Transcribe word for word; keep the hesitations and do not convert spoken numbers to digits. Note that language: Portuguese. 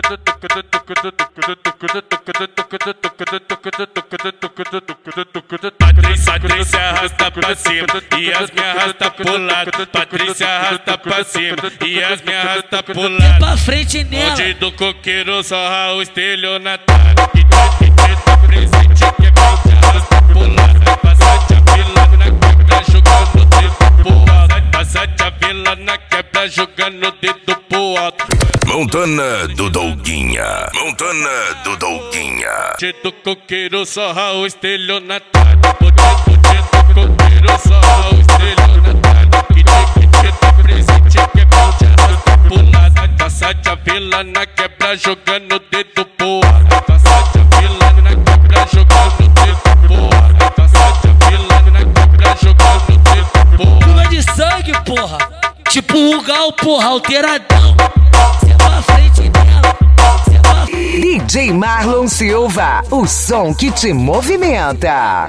Patrícia arrasta pra cima e as minhas arrasta pro lado. Patrícia arrasta pra cima e as minhas arrasta pro lado. É pra frente nela. Onde do coqueiro sorra o estelionatário. Que tá presente que é pra te arrasta pro lado. Passa-te a vila na quebra jogando o dedo pro alto. Passa-te a vila na quebra jogando o dedo pro alto. Montana do Douguinha, Montana do Douguinha. Onde do coqueiro sorra o estelionatário. Onde do coqueiro sorra o estelionatário. Que tá presente que é pra te arrasta pro lado. Passa-te a vila na quebra jogando o dedo pro alto. Passa-te a vila na quebra jogando o dedo pro alto. Passa-te a vila na quebra jogando o dedo pro alto. Chuva de sangue, porra. Tipo o Gal, porra, alteradão. Cê é pra frente nela. Cê é pra... D J Marlon Silva, o som que te movimenta.